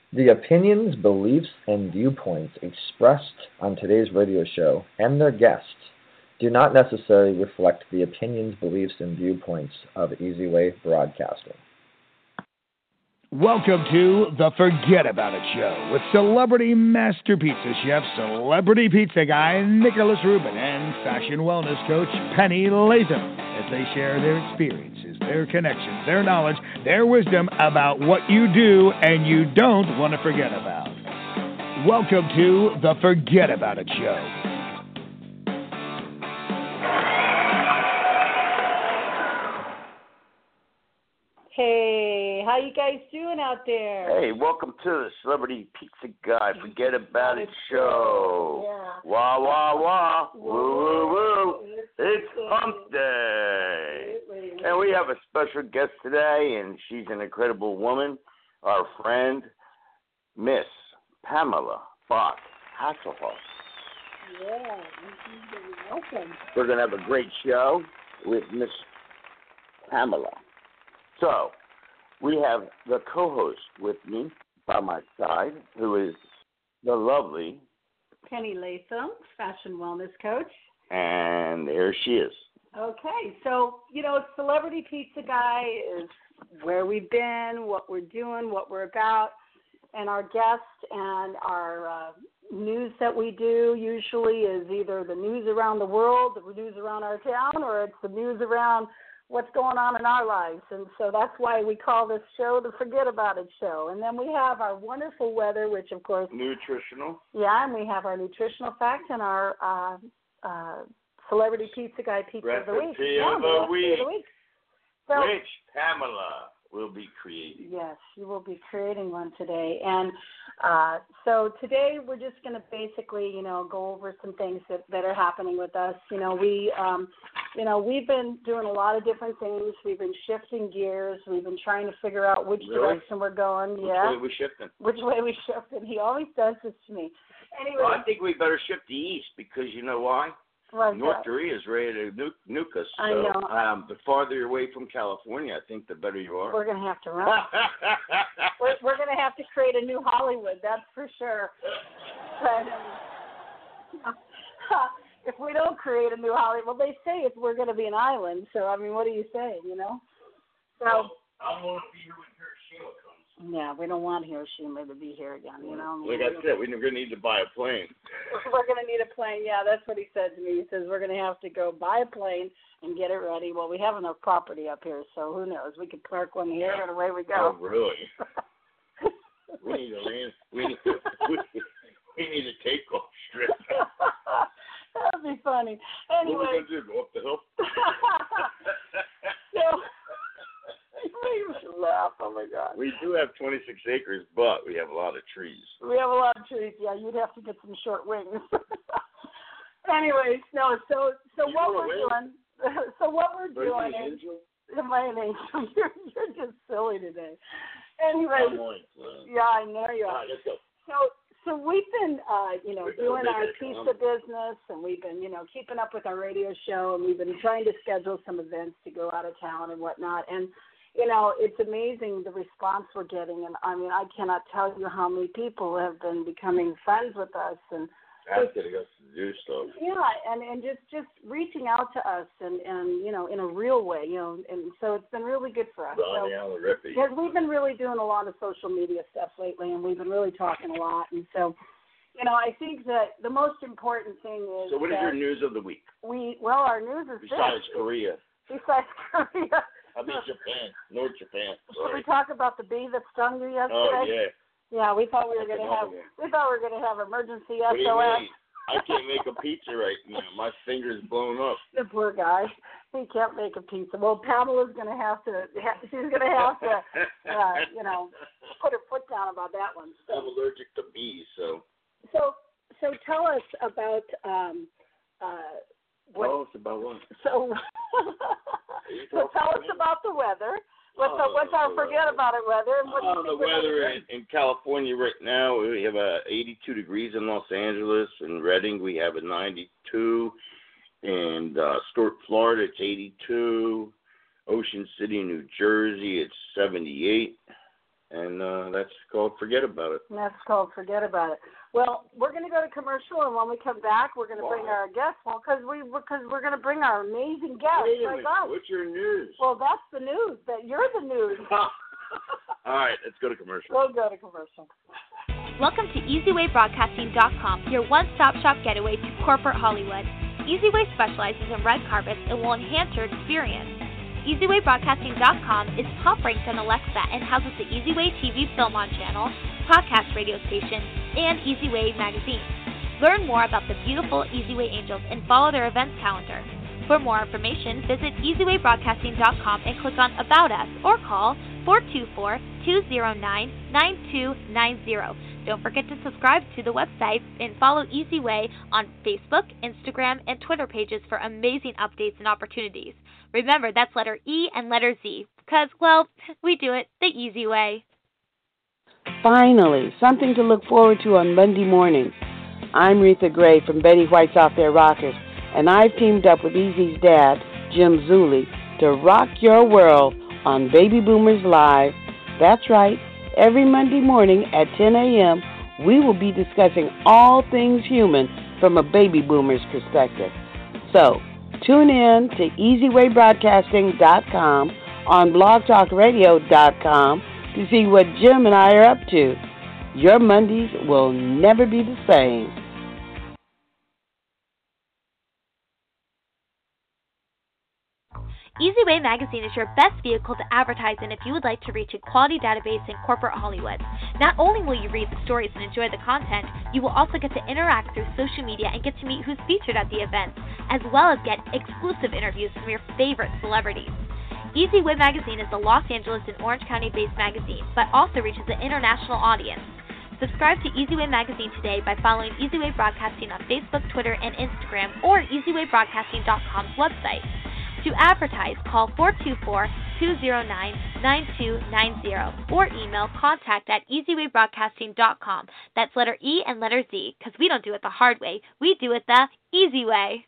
The opinions, beliefs, and viewpoints expressed on today's radio show and their guests do not necessarily reflect the opinions, beliefs, and viewpoints of Easy Way Broadcasting. Welcome to the Forget About It Show with celebrity master pizza chef, celebrity pizza guy Nicholas Rubin, and fashion wellness coach Penny Latham as they share their experiences, their connections, their knowledge, their wisdom about what you do and you don't want to forget about. Welcome to the Forget About It Show. Hey, how you guys doing out there? Hey, welcome to the Celebrity Pizza Guy Forget About It Show. Yeah. Wah, wah, wah. Woo, woo, woo. It's Hump Day. And we have a special guest today, and she's an incredible woman, our friend, Miss Pamela Bach Hasselhoff. Yeah, welcome. We're going to have a great show with Miss Pamela. So, we have the co-host with me by my side, who is the lovely Penny Latham, fashion wellness coach. And there she is. Okay, so, Celebrity Pizza Guy is where we've been, what we're doing, what we're about, and our guests and our news that we do usually is either the news around the world, the news around our town, or it's the news around what's going on in our lives. And so that's why we call this show the Forget About It Show. And then we have our wonderful weather, which, of course... Nutritional. Yeah, and we have our nutritional facts and our Celebrity Pizza Guy Pizza of the Week. Recipe of the Week. So, Which Pamela will be creating. Yes, you will be creating one today. And so today we're just going to basically, go over some things that are happening with us. We've been doing a lot of different things. We've been shifting gears. We've been trying to figure out which direction we're going. Which way we shifting? Which way we shifting. He always does this to me. Anyway. Well, I think we better shift to east because you know why? North Korea is ready to nuke us. So, I know. The farther you're away from California, I think the better you are. We're going to have to run. we're going to have to create a new Hollywood, that's for sure. But, if we don't create a new Hollywood, well, they say we're going to be an island. So, I mean, what do you say, So, I want to be here when Hiroshima comes. Yeah, we don't want Hiroshima to be here again, Like I said, we're going to need to buy a plane. We're going to need a plane. Yeah, that's what he said to me. He says we're going to have to go buy a plane and get it ready. Well, we have enough property up here, so who knows? We could park one here and away we go. Oh, really? We need a land. We need a takeoff strip. That'd be funny. Anyway. What are we going to do? Go up the hill? So, you should laugh. Oh, my God. We do have 26 acres, but we have a lot of trees. We have a lot of trees. Yeah, you'd have to get some short wings. Anyways, no, so what we're doing. So what we're doing is... Am I an angel? You're just silly today. Anyway. Yeah, I know you are. All right, let's go. So we've been, doing our pizza business, and we've been, keeping up with our radio show, and we've been trying to schedule some events to go out of town and whatnot. And, it's amazing the response we're getting. And, I mean, I cannot tell you how many people have been becoming friends with us. And asking us to do stuff. Yeah, and just reaching out to us and in a real way, and so it's been really good for us. Because we've been really doing a lot of social media stuff lately, and we've been really talking a lot, and so, I think that the most important thing is. So what is your news of the week? Our news is besides Korea. Besides Korea. I mean Japan, North Japan. Should we talk about the bee that stung you yesterday? Oh yeah. Yeah, we thought we were going to have emergency SOS. I can't make a pizza right now. My finger's blown up. The poor guy. He can't make a pizza. Well, Pamela's going to have to. She's going to have to, put her foot down about that one. So. I'm allergic to bees, so. So tell us about. Tell us about what? So tell us about the weather. What's our forget about it weather? The weather in California right now, we have 82 degrees in Los Angeles. In Redding, we have a 92. In Stuart, Florida, it's 82. Ocean City, New Jersey, it's 78. And that's called Forget About It. And that's called Forget About It. Well, we're going to go to commercial, and when we come back, we're going to bring our guests. Well, because we're going to bring our amazing guests. Wait a minute. What's your news? Well, that's the news. That you're the news. All right, let's go to commercial. We'll go to commercial. Welcome to EasyWayBroadcasting.com, your one-stop shop getaway to corporate Hollywood. EasyWay specializes in red carpets and will enhance your experience. EasyWayBroadcasting.com is top-ranked on Alexa and houses the EasyWay TV Film On channel, podcast radio station, and EasyWay magazine. Learn more about the beautiful EasyWay Angels and follow their events calendar. For more information, visit EasyWayBroadcasting.com and click on About Us or call 424-209-9290. Don't forget to subscribe to the website and follow EasyWay on Facebook, Instagram, and Twitter pages for amazing updates and opportunities. Remember, that's letter E and letter Z, because, well, we do it the easy way. Finally, something to look forward to on Monday mornings. I'm Retha Gray from Betty White's Out There Rockers, and I've teamed up with Easy's dad, Jim Zuley, to rock your world on Baby Boomers Live. That's right. Every Monday morning at 10 a.m., we will be discussing all things human from a baby boomer's perspective. So, tune in to EasyWayBroadcasting.com on BlogTalkRadio.com to see what Jim and I are up to. Your Mondays will never be the same. EasyWay Magazine is your best vehicle to advertise in if you would like to reach a quality database in corporate Hollywood. Not only will you read the stories and enjoy the content, you will also get to interact through social media and get to meet who's featured at the event, as well as get exclusive interviews from your favorite celebrities. EasyWay Magazine is a Los Angeles and Orange County-based magazine, but also reaches an international audience. Subscribe to EasyWay Magazine today by following EasyWay Broadcasting on Facebook, Twitter, and Instagram, or EasyWayBroadcasting.com's website. To advertise, call 424-209-9290 or email contact@easywaybroadcasting.com. That's letter E and letter Z, because we don't do it the hard way. We do it the easy way.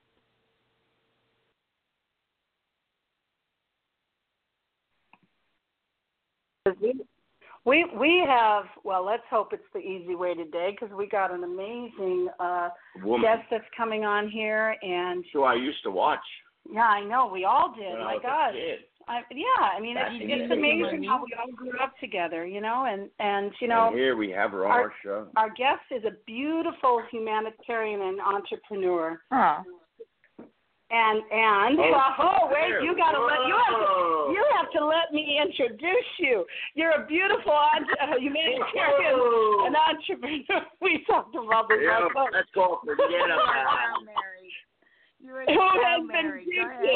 We have, well, let's hope it's the easy way today, because we got an amazing guest that's coming on here. And So I used to watch. Yeah, I know. We all did. When My I was gosh. a kid. It's amazing how we all grew up together, you know, and you know. And here we have her on our show. Our guest is a beautiful humanitarian and entrepreneur. Huh. And you have to let me introduce you. You're a beautiful humanitarian and entrepreneur. We talked about this. Yeah, that's called Forget About It. Who has been gifted?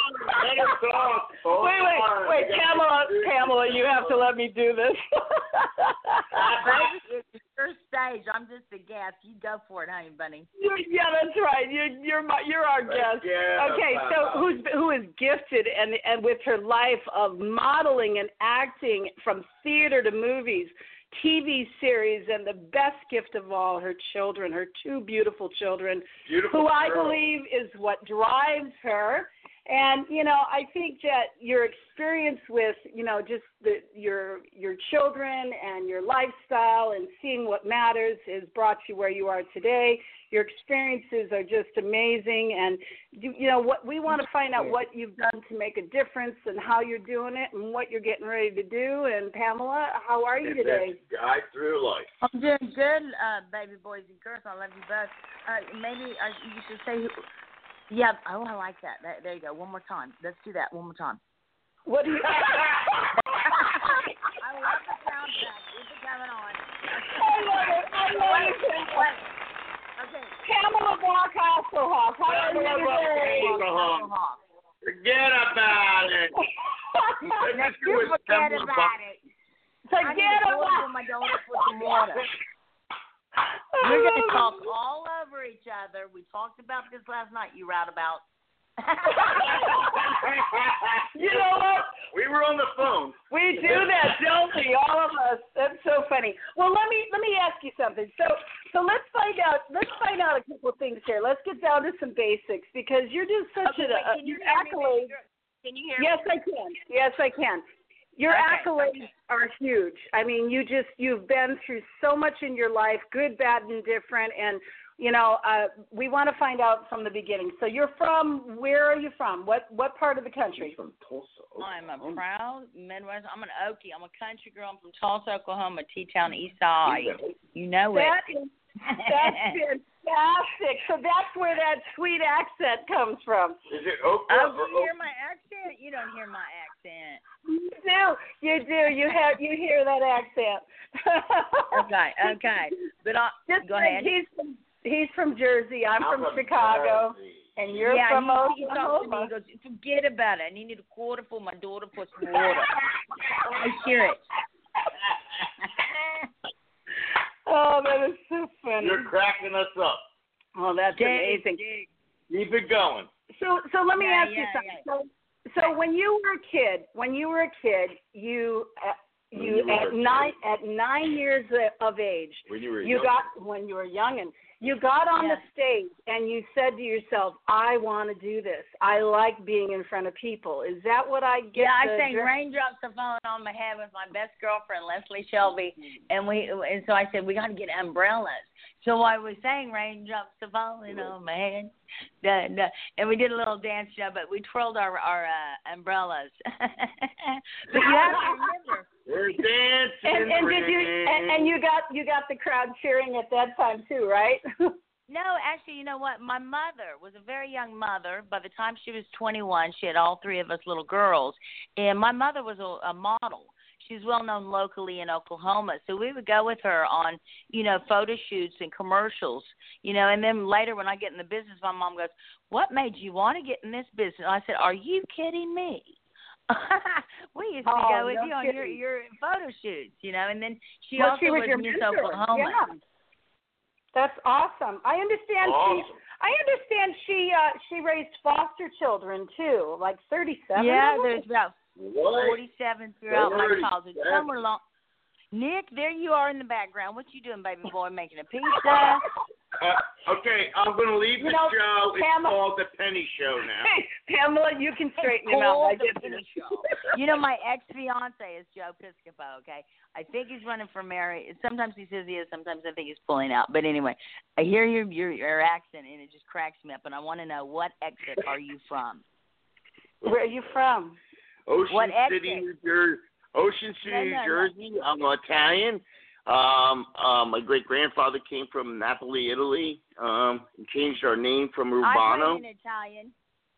Wait, Pamela, you have to let me do this. It's your stage. I'm just a guest. You go for it, honey bunny. Yeah, that's right. You're our guest. Okay, so who is gifted and with her life of modeling and acting from theater to movies, TV series, and the best gift of all, her children, her two beautiful children, who I believe is what drives her. And, you know, I think that your experience with, you know, just your children and your lifestyle and seeing what matters has brought you where you are today. Your experiences are just amazing. And, you know, what we want to find out what you've done to make a difference and how you're doing it and what you're getting ready to do. And, Pamela, how are you today? Guide through life. I'm doing good, baby boys and girls. I love you both. Maybe you should say who. Yeah, I like that. There you go. One more time. Let's do that one more time. What do you I love the soundtrack. Keep it coming on. I love it. Okay. Pamela Block Hasselhoff. How are you today? Forget about it. Forget about it. Forget about my donuts with some water. We're going to talk all over each other. We talked about this last night, you roundabout. You know what? We were on the phone. We do that, don't we? All of us. That's so funny. Well, let me ask you something. So let's find out a couple of things here. Let's get down to some basics, because you're just such Can you hear me? accolade. Can you hear me? Yes, I can. Your accolades are huge. I mean, you've been through so much in your life, good, bad, and different. And, we want to find out from the beginning. So where are you from? What part of the country? From Tulsa, Oklahoma. I'm a proud Midwest. I'm an Okie. I'm a country girl. I'm from Tulsa, Oklahoma, T-Town, East Side. You know it. That's fantastic. So that's where that sweet accent comes from. Is it Oklahoma? Oh, you hear my accent? You don't hear my accent. You do. You hear that accent. Okay. But go ahead. He's from Jersey. I'm from Chicago. Jersey. And you're from Oklahoma. He talks to me. He goes, forget about it. I need a quarter for my daughter for some water. I hear it. Oh, that is so funny. You're cracking us up. Oh, that's amazing. Keep it going. So let me ask you something. So when you were a kid, you at 9 years of age, when you were young, and you got on the stage and you said to yourself, I want to do this. I like being in front of people. Is that what I get? Yeah, I sang Raindrops Are Falling on My Head with my best girlfriend, Leslie Shelby, and so I said, we got to get umbrellas. So I was saying Raindrops Are Falling on My Head, and we did a little dance show, but we twirled our umbrellas. But you have to remember. We're dancing. And you got the crowd cheering at that time too, right? No, actually, you know what? My mother was a very young mother. By the time she was 21, she had all three of us little girls, and my mother was a model. She's well known locally in Oklahoma, so we would go with her on, photo shoots and commercials, and then later when I get in the business, my mom goes, "What made you want to get in this business?" I said, "Are you kidding me?" We used to go with you on your photo shoots, and then she also was lived in Miss Oklahoma. Yeah. That's awesome. I understand. She raised foster children too, like 37. Yeah, there's about 47 throughout my childhood. Some were long. Nick, there you are in the background. What you doing, baby boy? Making a pizza? Okay, I'm going to leave the show. It's called The Penny Show now. Hey, Pamela, you can straighten him out. The Penny Show. My ex-fiance is Joe Piscopo, okay? I think he's running for mayor. Sometimes he says he is. Sometimes I think he's pulling out. But anyway, I hear your accent, and it just cracks me up. And I want to know, what exit are you from? Where are you from? Ocean City, New Jersey. New Jersey. I'm Italian. My great-grandfather came from Napoli, Italy. Changed our name from Urbano. I played in Italian.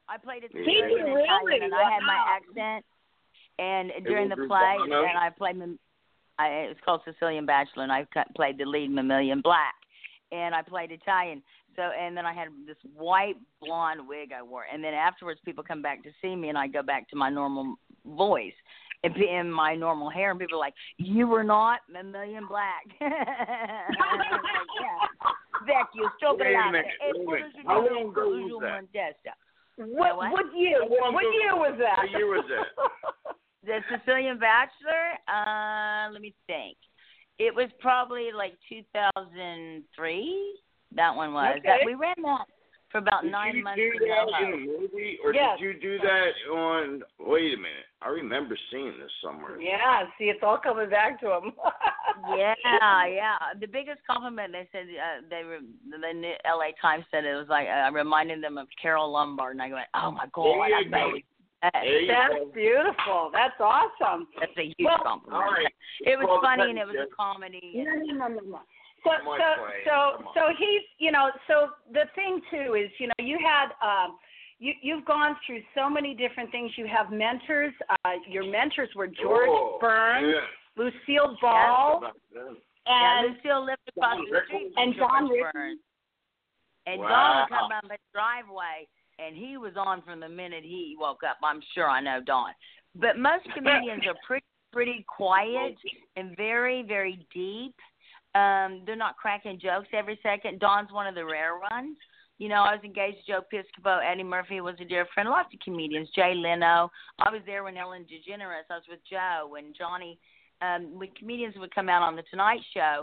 And I had my accent. And during the play, and I played. It was called Sicilian Bachelor, and I played the lead, Mamillion Black, and I played Italian. So, and then I had this white blonde wig I wore, and then afterwards, people come back to see me, and I go back to my normal voice. In my normal hair, and people are like, "You were not Mamillion Black." I was like, "Yeah, vecchio, chocolate." How long ago was that? What year? What year was that? What year was that? The Sicilian Bachelor. Let me think. It was probably like 2003. That one was. Okay. We ran that for about 9 months. Did you do that in a movie, or did you do that on? Wait a minute, I remember seeing this somewhere. Yeah, see, it's all coming back to him. Yeah. The biggest compliment they said the LA Times said it was like I reminded them of Carol Lombard, and I went, "Oh my God, that's beautiful. That's awesome. That's a huge compliment." All right. It was funny and it was a comedy. No. So he's, so the thing too is, you had, you've gone through so many different things. You have mentors. Your mentors were George Burns, Lucille Ball, and Lucille lived across the street and John Burns. And Don would come down the driveway, and he was on from the minute he woke up. I'm sure I know Don. But most comedians are pretty quiet and very, very deep. They're not cracking jokes every second. Don's one of the rare ones. I was engaged to Joe Piscopo. Eddie Murphy was a dear friend. Lots of comedians. Jay Leno. I was there when Ellen DeGeneres. I was with Joe and Johnny. When comedians would come out on The Tonight Show,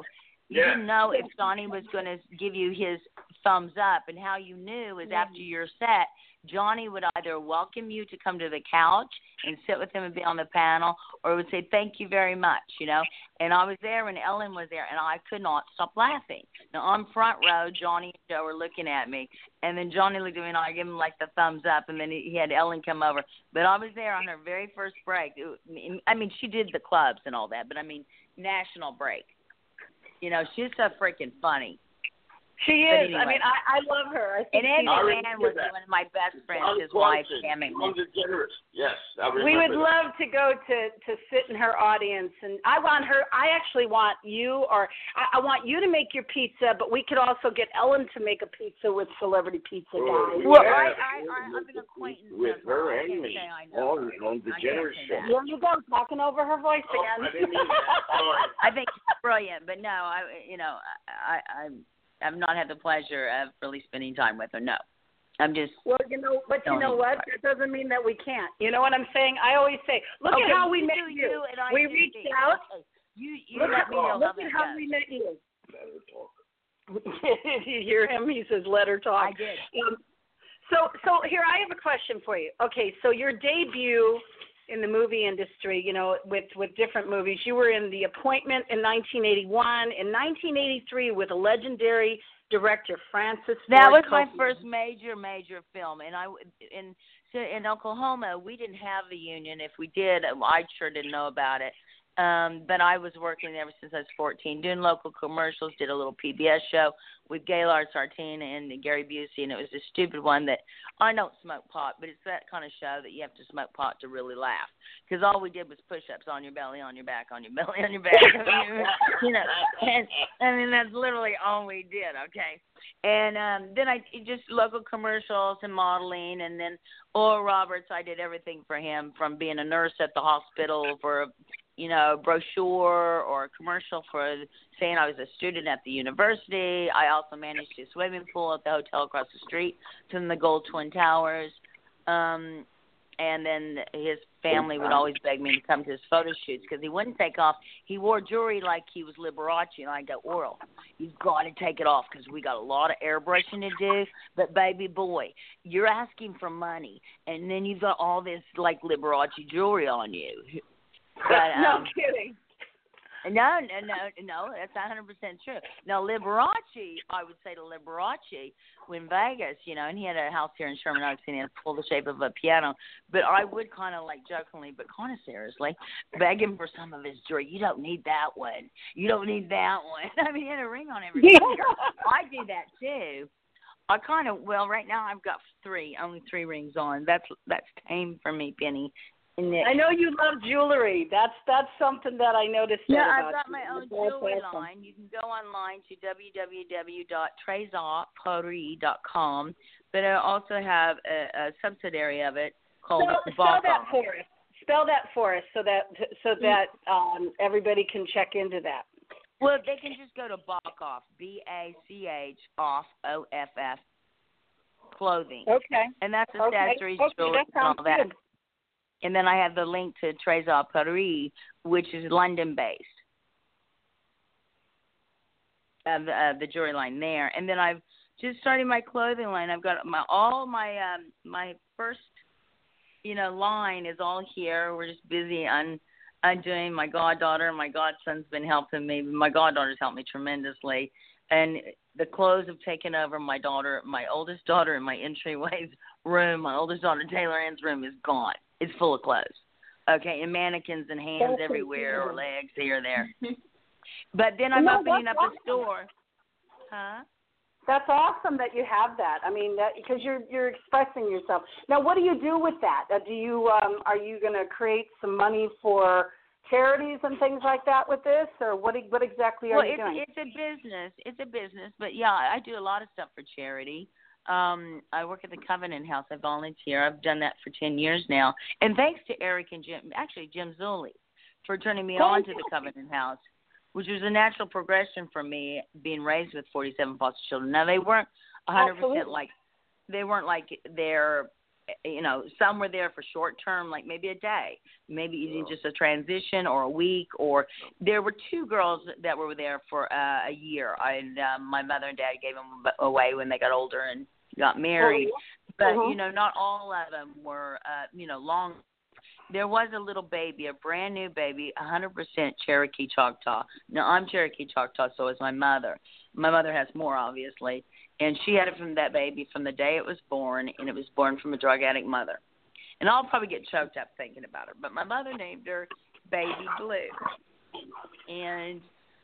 You didn't know if Johnny was going to give you his thumbs up, and how you knew is after your set, Johnny would either welcome you to come to the couch and sit with him and be on the panel, or would say, thank you very much, you know. And I was there when Ellen was there, and I could not stop laughing. Now, on front row, Johnny and Joe were looking at me, and then Johnny looked at me, and I gave him, like, the thumbs up, and then he had Ellen come over. But I was there on her very first break. I mean, she did the clubs and all that, but, I mean, national break. You know, she's so freaking funny. She is. Anyway. I mean, I love her. I think and Eddie McMahon was one of my best friends, his wife, Pam McMahon. Yes, we would love to go to sit in her audience, and I actually want you, or I want you to make your pizza, but we could also get Ellen to make a pizza with Celebrity Pizza Guy. Well, I'm an acquaintance with her and me on the Generous Show. There you go, talking over her voice again. I didn't mean that. Sorry. I think it's brilliant, but no, I've not had the pleasure of really spending time with her. No, I'm just. Well, you know what? That doesn't mean that we can't. You know what I'm saying? I always say, look at how we met you. We reached out. Okay. You let me know. Look at how we met you. Let her talk. You hear him? He says, "Let her talk." I did. So here, I have a question for you. Okay, so your debut in the movie industry, you know, with different movies. You were in The Appointment in 1981, in 1983 with a legendary director, Francis Ford That was Coppola. my first major film, and in Oklahoma we didn't have the union. If we did, I sure didn't know about it. But I was working ever since I was 14, doing local commercials, did a little PBS show with Gaylord Sartain and Gary Busey, and it was a stupid one that I don't smoke pot, but it's that kind of show that you have to smoke pot to really laugh, because all we did was push-ups on your belly, on your back, on your belly, on your back, you know, and I mean, that's literally all we did, okay? And then I just local commercials and modeling, and then Oral Roberts, I did everything for him, from being a nurse at the hospital for a brochure or a commercial for saying I was a student at the university. I also managed his swimming pool at the hotel across the street from the Gold Twin Towers. And then his family would always beg me to come to his photo shoots because he wouldn't take off. He wore jewelry like he was Liberace, and I go, Oral, you've got to take it off because we got a lot of airbrushing to do. But, baby boy, you're asking for money, and then you've got all this, like, Liberace jewelry on you. But, no kidding. No, that's 100% true. Now, Liberace, I would say to Liberace, when Vegas, and he had a house here in Sherman Oaks, and he had a full the shape of a piano, but I would kind of, like, jokingly, but kind of seriously, beg him for some of his jewelry. You don't need that one. You don't need that one. I mean, he had a ring on every finger. I do that, too. I kind of, right now I've got only three rings on. That's tame for me, Penny. I know you love jewelry. That's something that I noticed. Yeah, about I've got you. my own jewelry line. You can go online to www.trezapoterie.com, but I also have a subsidiary of it called Spell that for us. Spell that for us so that everybody can check into that. Well, they can just go to Bachoff, BACH off OFF clothing. Okay. And that's accessories, jewelry, and all that. Good. And then I have the link to Trésor Poterie, which is London-based, the jewelry line there. And then I've just started my clothing line. I've got my first, line is all here. We're just busy undoing. My goddaughter and my godson's been helping me. My goddaughter's helped me tremendously. And the clothes have taken over my oldest daughter in my entryway's room. My oldest daughter, Taylor Ann's room, is gone. It's full of clothes. Okay, and mannequins and hands everywhere, or legs here or there. But then I'm opening up a store. Huh? That's awesome that you have that. I mean, because you're expressing yourself. Now, what do you do with that? Are you going to create some money for charities and things like that with this, or what exactly are you doing? It's a business, but yeah, I do a lot of stuff for charity. I work at the Covenant House. I volunteer. I've done that for 10 years now. And thanks to Eric and Jim Zulli, for turning me on to the Covenant House, which was a natural progression for me, being raised with 47 foster children. Now, they weren't 100% like their some were there for short term, like maybe a day, maybe even just a transition or a week. Or there were 2 girls that were there for a year. My mother and dad gave them away when they got older and got married. But, not all of them were, long. There was a little baby, a brand new baby, 100% Cherokee Choctaw. Now, I'm Cherokee Choctaw, so is my mother. My mother has more, obviously. And she had it from that baby from the day it was born, and it was born from a drug addict mother. And I'll probably get choked up thinking about her. But my mother named her Baby Blue. And,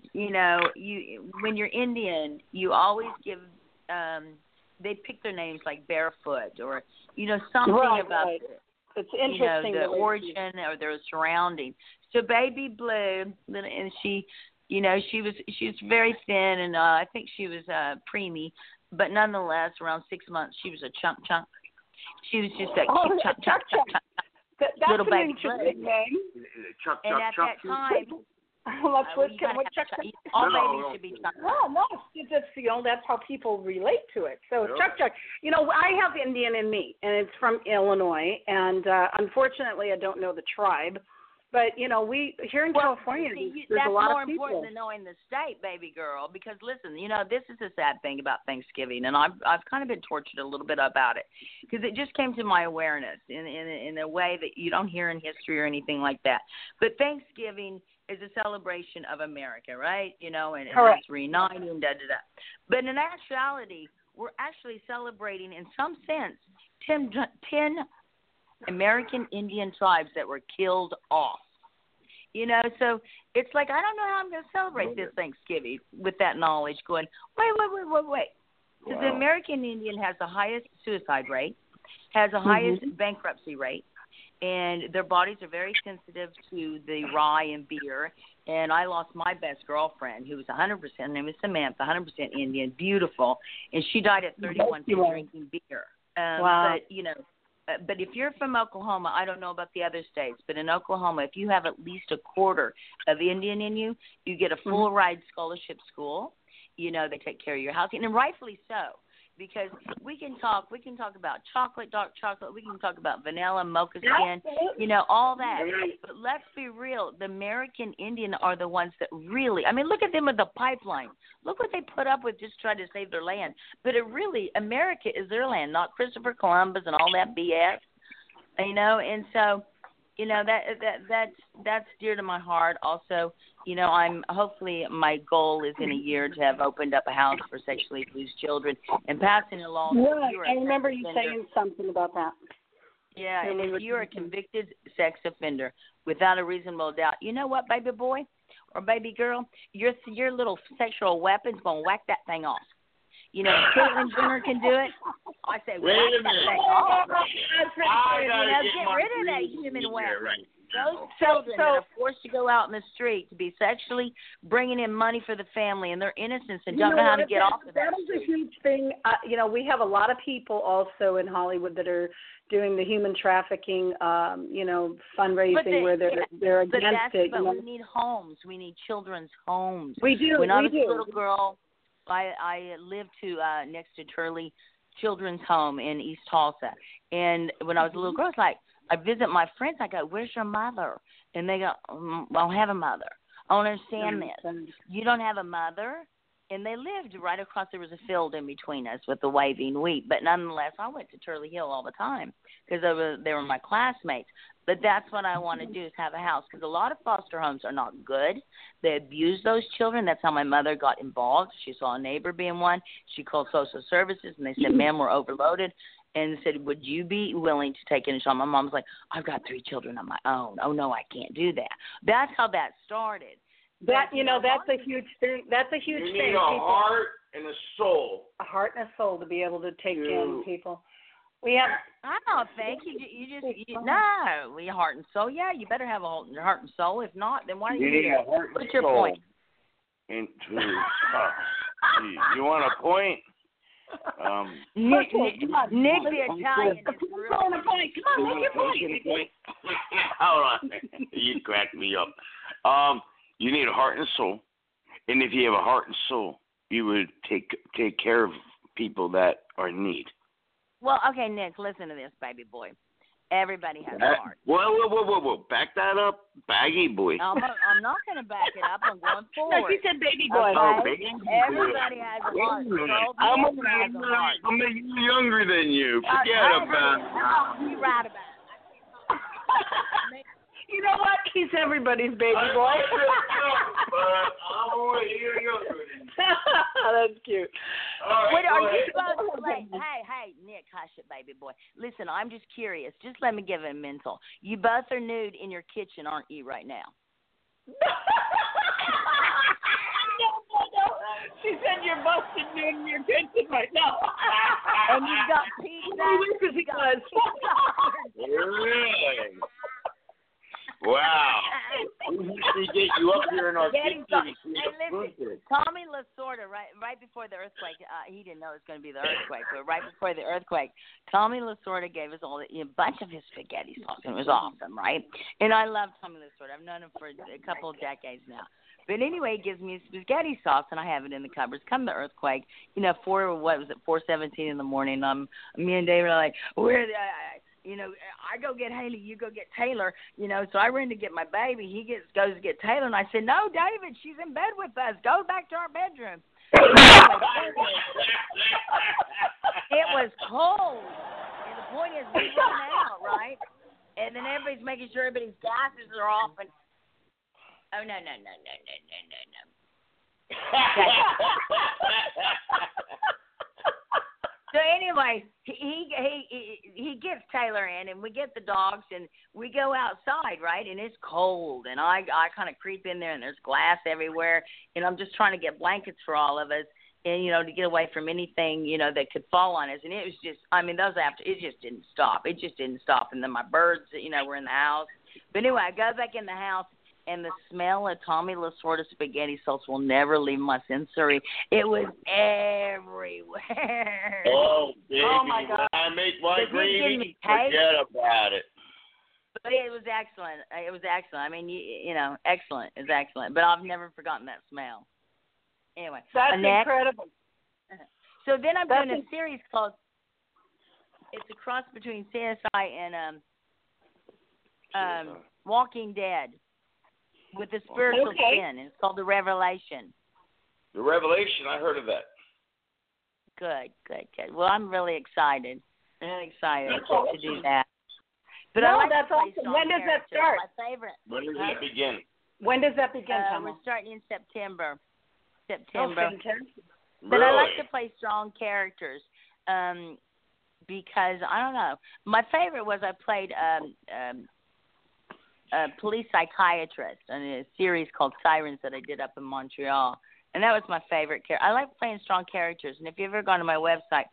when you're Indian, you always give they pick their names like Barefoot or, something about it's interesting, the origin or their surrounding. So Baby Blue, and she was very thin, and I think she was preemie, but nonetheless, around 6 months, she was a chunk. She was just a cute chunk. That's little an Baby interesting Blue. name. And at that time, all babies should be Chuck. No, that's how people relate to it. So Chuck. I have Indian in me, and it's from Illinois, and unfortunately, I don't know the tribe. But, we here in California, there's a lot of people. That's more important than knowing the state, baby girl, because, listen, this is a sad thing about Thanksgiving, and I've kind of been tortured a little bit about it because it just came to my awareness in a way that you don't hear in history or anything like that. But Thanksgiving is a celebration of America, right? And it's reuniting, da-da-da. But in actuality, we're actually celebrating, in some sense, 10 American Indian tribes that were killed off. So it's like, I don't know how I'm going to celebrate this Thanksgiving with that knowledge going, wait. Because the American Indian has the highest suicide rate, has the highest bankruptcy rate, and their bodies are very sensitive to the rye and beer. And I lost my best girlfriend, who was 100%, her name is Samantha, 100% Indian, beautiful, and she died at 31 from drinking beer. But if you're from Oklahoma, I don't know about the other states, but in Oklahoma, if you have at least a quarter of Indian in you, you get a full ride scholarship school. They take care of your housing, and rightfully so, because we can talk about chocolate, dark chocolate, we can talk about vanilla, mocha skin, all that. But let's be real, the American Indian are the ones that really, look at them with the pipeline. Look what they put up with just trying to save their land. But America is their land, not Christopher Columbus and all that BS. And so, that's dear to my heart. Also, hopefully my goal is in a year to have opened up a house for sexually abused children and passing along. I remember you saying something about that. Yeah, and if you're a convicted sex offender without a reasonable doubt, you know what, baby boy or baby girl, your little sexual weapon's gonna whack that thing off. Caitlyn Jenner can do it. I say, whack that thing off. Get rid of that human weapon. Those children that are forced to go out in the street to be sexually bringing in money for the family and their innocence and don't know how to get off of that. That is a huge thing. We have a lot of people also in Hollywood that are doing the human trafficking, fundraising where they're against it. But we need homes. We need children's homes. We do. When I was a little girl, I lived next to Turley Children's Home in East Tulsa. And when I was a little girl, it's like, I visit my friends. I go, where's your mother? And they go, I don't have a mother. I don't understand this. You don't have a mother? And they lived right across. There was a field in between us with the waving wheat. But nonetheless, I went to Turley Hill all the time because they were my classmates. But that's what I want to do is have a house because a lot of foster homes are not good. They abuse those children. That's how my mother got involved. She saw a neighbor being one. She called social services, and they said, ma'am, we're overloaded. And said, would you be willing to take in a child? My mom was like, I've got 3 children of my own. Oh, no, I can't do that. That's how that started. That's a huge thing. That's a huge thing. You need a heart and a soul. A heart and a soul to be able to take in people. We have. I don't think no. We heart and soul. Yeah, you better have a heart and soul. If not, then why are you here? What's your point? You want a point? Nick the Italian is real. Come on, make your point. Hold on. You cracked me up. You need a heart and soul. And if you have a heart and soul, you would take care of people that are in need. Well, okay, Nick, listen to this, baby boy. Everybody has a heart. Whoa. Back that up, baggy boy. I'm not going to back it up. I'm going forward. No, she said baby boy. Okay? Everybody has a heart. I'm a year younger than you. Forget about it. You're right about it. You know what? He's everybody's baby boy. I'm a year younger than you. That's cute. Right, What are you supposed to say? Hey, Nick, hush it, baby boy. Listen, I'm just curious. Just let me give it a mental. You both are nude in your kitchen, aren't you, right now? No. She said you're busted nude in your kitchen right now. And you've got pizza. Really? Wow. We need to get you up here in our kitchen. Hey, listen, Tommy Lasorda, right before the earthquake, he didn't know it was going to be the earthquake, but right before the earthquake, Tommy Lasorda gave us all a bunch of his spaghetti sauce, and it was awesome, right? And I love Tommy Lasorda. I've known him for a couple of decades now. But anyway, he gives me spaghetti sauce, and I have it in the cupboards. Come the earthquake, 4:17 in the morning. Me and David are like, I go get Haley, you go get Taylor, so I ran to get my baby. He goes to get Taylor, and I said, no, David, she's in bed with us. Go back to our bedroom. It was cold. And the point is, we run out, right? And then everybody's making sure everybody's gases are off. And oh, no. So anyway, he gets Taylor in, and we get the dogs, and we go outside, right? And it's cold, and I kind of creep in there, and there's glass everywhere, and I'm just trying to get blankets for all of us, and to get away from anything that could fall on us. And it was just, it just didn't stop. It just didn't stop. And then my birds, were in the house. But anyway, I go back in the house. And the smell of Tommy Lasorda spaghetti sauce will never leave my sensory. It was everywhere. Oh, baby, my God. when I make my gravy, forget about it. But it was excellent. I mean, excellent. It's excellent. But I've never forgotten that smell. Anyway. That's incredible. So then I'm doing a series called, it's a cross between CSI and Walking Dead. With a spiritual spin. It's called The Revelation. The Revelation, I heard of that. Good. Well, I'm really excited. To do that. But I like that's to play awesome. When does that start? My favorite. When does that begin? When does that begin, Tom? We're starting in September. Oh, But I like to play strong characters because, I don't know. My favorite was I played a police psychiatrist in a series called Sirens that I did up in Montreal. And that was my favorite character. I like playing strong characters. And if you've ever gone to my website,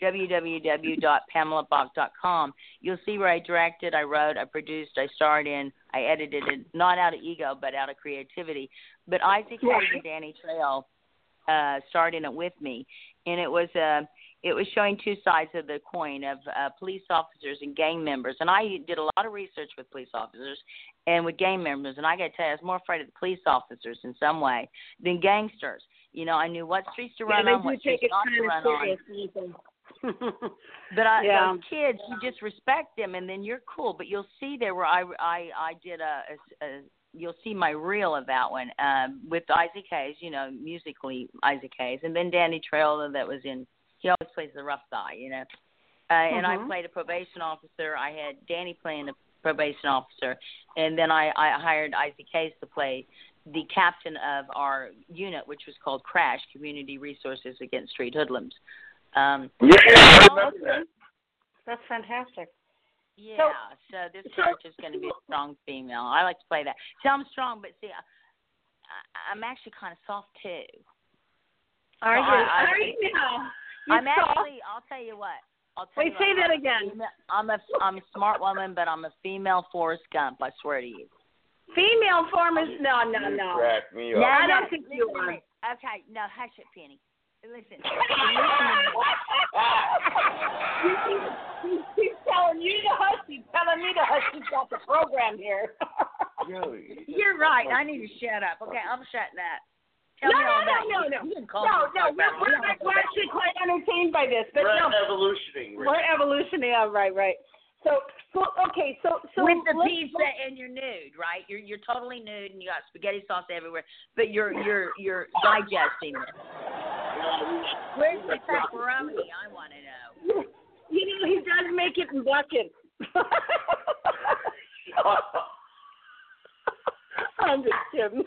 www.pamelabach.com, you'll see where I directed, I wrote, I produced, I starred in, I edited it, not out of ego, but out of creativity. But Isaac Hayes and Danny Trejo starred in it with me. And it was showing two sides of the coin of police officers and gang members. And I did a lot of research with police officers and with gang members. And I got to tell you, I was more afraid of the police officers in some way than gangsters. I knew what streets to run on, what streets not to run on. But those kids, you just respect them, and then you're cool. But you'll see there where I did you'll see my reel of that one with Isaac Hayes, musically Isaac Hayes. And then Danny Trejo that was in. He always plays the rough guy, And I played a probation officer. I had Danny playing a probation officer. And then I hired Isaac Hayes to play the captain of our unit, which was called CRASH, Community Resources Against Street Hoodlums. I remember that. That's fantastic. Yeah, so this character is going to be a strong female. I like to play that. See, I'm strong, but see, I'm actually kind of soft, too. Are you now? I'm actually, I'll tell you what. Wait, say that again. I'm a smart woman, but I'm a female Forrest Gump, I swear to you. Female form is, no. Crack me up. No, I don't think you are. Okay, no, hush it, Penny. Listen. He's telling you to hush. He's telling me to hush. He's got the program here. You're right. I need to shut up. Okay, I'm shutting that. No. We're actually quite entertained by this. But we're no, evolutioning. We're evolutioning. Yeah, right. So okay. So with the pizza and you're nude, right? You're totally nude and you got spaghetti sauce everywhere, but you're digesting it. Where's the pepperoni? I want to know. He does make it in buckets. I'm just kidding.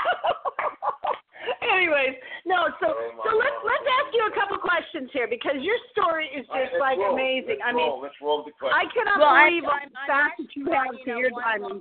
Anyways, no. So let's ask you a couple questions here because your story is just amazing. I mean, let's roll the question. I cannot believe the fact that you have to your diamond.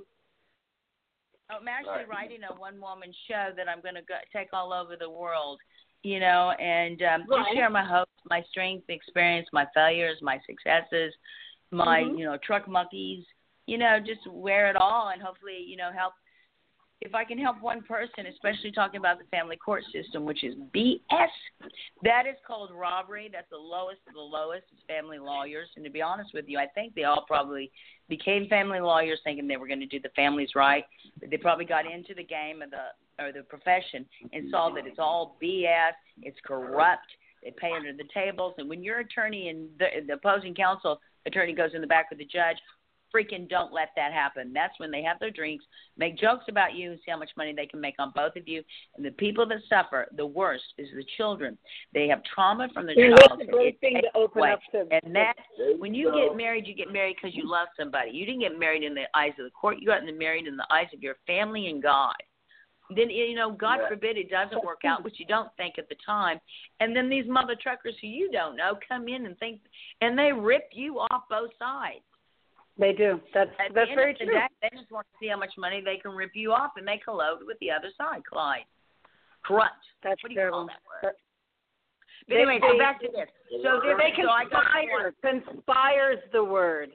I'm actually writing a one-woman show that I'm going to take all over the world. And just share my hopes, my strength, experience, my failures, my successes, my truck monkeys. Just wear it all and hopefully help. If I can help one person, especially talking about the family court system, which is BS, that is called robbery. That's the lowest of the lowest is family lawyers. And to be honest with you, I think they all probably became family lawyers thinking they were going to do the families right. But they probably got into the game of the profession and saw that it's all BS. It's corrupt. They pay under the tables. And when your attorney and the opposing counsel attorney goes in the back with the judge, freaking don't let that happen. That's when they have their drinks, make jokes about you, and see how much money they can make on both of you. And the people that suffer the worst is the children. They have trauma from their childhood. It's a great thing to open up to. And that, when you get married, you get married because you love somebody. You didn't get married in the eyes of the court. You got married in the eyes of your family and God. Then, God forbid it doesn't work out, which you don't think at the time. And then these mother truckers who you don't know come in and think, and they rip you off both sides. They do. That's very true. They just want to see how much money they can rip you off, and they collude with the other side, Clyde. Corrupt. That's what do you terrible. call that word? But anyway, so back to this. So they conspire. Conspire's the word.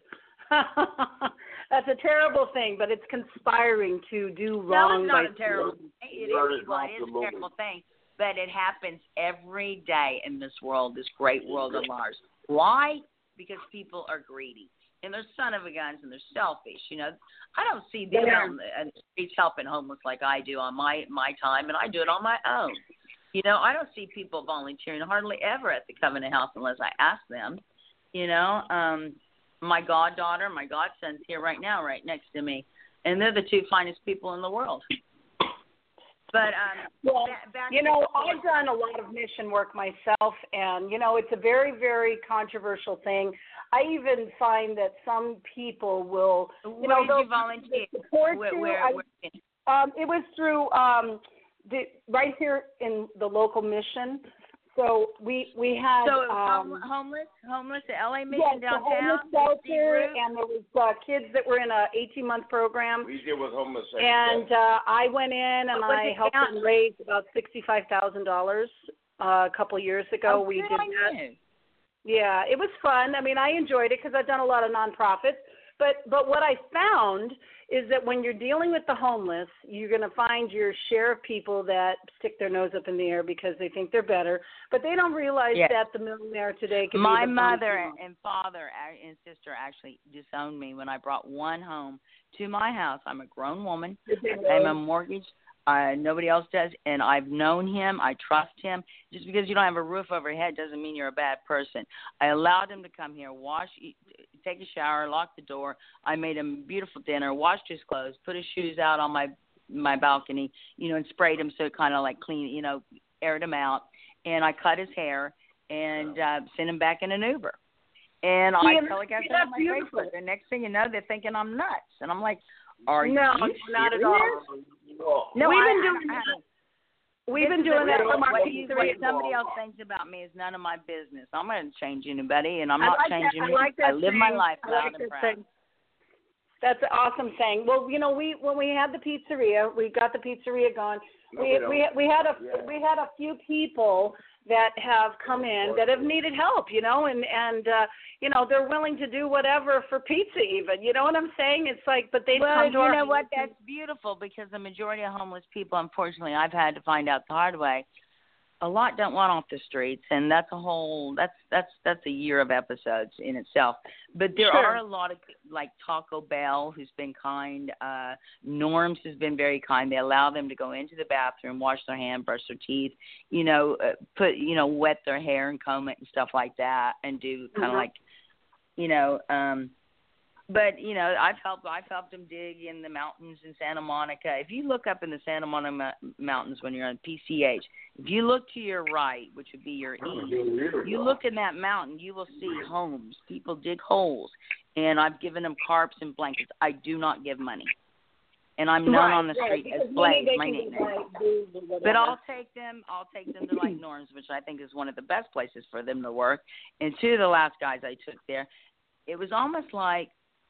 That's a terrible thing, but it's conspiring to do wrong. No, it's not a terrible thing. It is a terrible thing, but it happens every day in this world, this great world of ours. Why? Because people are greedy. And they're son of a guns and they're selfish. I don't see them on the streets helping homeless like I do on my time, and I do it on my own. I don't see people volunteering hardly ever at the Covenant House unless I ask them. My goddaughter, my godson's here right now, right next to me, and they're the two finest people in the world. But I've done a lot of mission work myself, and it's a very, very controversial thing. I even find that some people will, where did you volunteer? It was through right here in the local mission. So we had homeless at LA Mission downtown. Homeless shelter, and there was kids that were in a 18-month program. We deal with homeless. And I went in and I helped them raise about $65,000 a couple of years ago. We did that. Yeah, it was fun. I mean, I enjoyed it because I've done a lot of nonprofits. But what I found is that when you're dealing with the homeless, you're going to find your share of people that stick their nose up in the air because they think they're better, but they don't realize that the millionaire today can My be the mother and father and sister actually disowned me when I brought one home to my house. I'm a grown woman. I'm a mortgage. Nobody else does, and I've known him. I trust him. Just because you don't have a roof over your head doesn't mean you're a bad person. I allowed him to come here, take a shower, lock the door. I made him beautiful dinner, washed his clothes, put his shoes out on my balcony, and sprayed him so it kind of like clean, aired him out. And I cut his hair and sent him back in an Uber. And I telegraphed it on my Facebook. The next thing you know, they're thinking I'm nuts, and I'm like, "Are you not at all." No, we've been doing that for what somebody else thinks about me is none of my business. I'm not going to change anybody, and I'm not changing me. I live my life loud and proud. That's an awesome thing. Well, when we had the pizzeria, we got the pizzeria going. We had a few people that have come in that have needed help, and they're willing to do whatever for pizza even. You know what I'm saying? It's like, but they come to our. You know what? That's beautiful because the majority of homeless people, unfortunately, I've had to find out the hard way, a lot don't want off the streets, and that's a year of episodes in itself. But there are a lot of, like Taco Bell, who's been kind. Norm's has been very kind. They allow them to go into the bathroom, wash their hand, brush their teeth, wet their hair and comb it and stuff like that, and do kind of like, But I've helped them dig in the mountains in Santa Monica. If you look up in the Santa Monica mountains when you're on PCH, if you look to your right, which would be your east, you look in that mountain, you will see homes. People dig holes, and I've given them carps and blankets. I do not give money, and I'm known on the street as Blaze, my nickname. But I'll take them to like Norm's, which I think is one of the best places for them to work. And two of the last guys I took there, it was almost like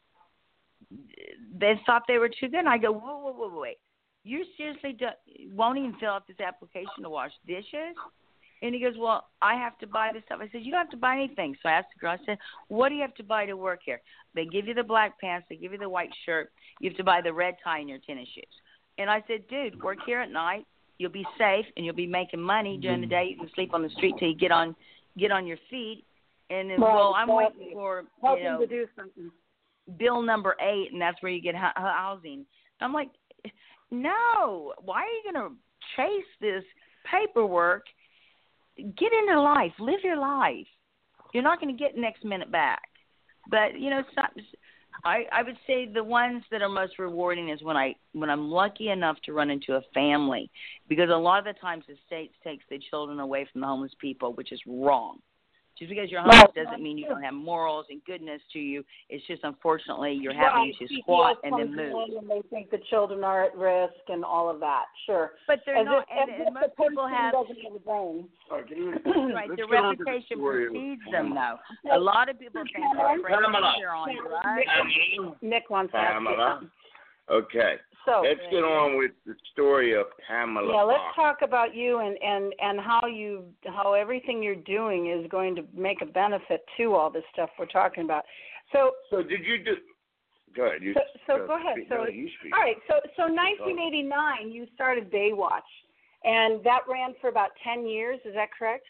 they thought they were too good. And I go, whoa, wait. You seriously won't even fill out this application to wash dishes? And he goes, well, I have to buy this stuff. I said, you don't have to buy anything. So I asked the girl, I said, what do you have to buy to work here? They give you the black pants. They give you the white shirt. You have to buy the red tie and your tennis shoes. And I said, dude, work here at night. You'll be safe, and you'll be making money during the day. You can sleep on the street till you get on your feet. And then, I'm waiting for, to do something. Bill number 8, and that's where you get housing. I'm like, no, why are you going to chase this paperwork? Get into life. Live your life. You're not going to get next minute back. But, I would say the ones that are most rewarding is when I'm lucky enough to run into a family, because a lot of the times the state takes the children away from the homeless people, which is wrong. Just because you're homeless doesn't mean you don't have morals and goodness to you. It's just, unfortunately, you're having to squat and then move. And they think the children are at risk and all of that. Sure. But they're not. And most people have. Right. Their reputation precedes them, though. A lot of people think they're afraid on you, right? Nick wants to ask you something. Okay. So let's get on with the story of Pamela. Yeah, let's talk about you and how everything you're doing is going to make a benefit to all this stuff we're talking about. So did you do? Go ahead. Go ahead. All right. So 1989, you started Baywatch, and that ran for about 10 years. Is that correct?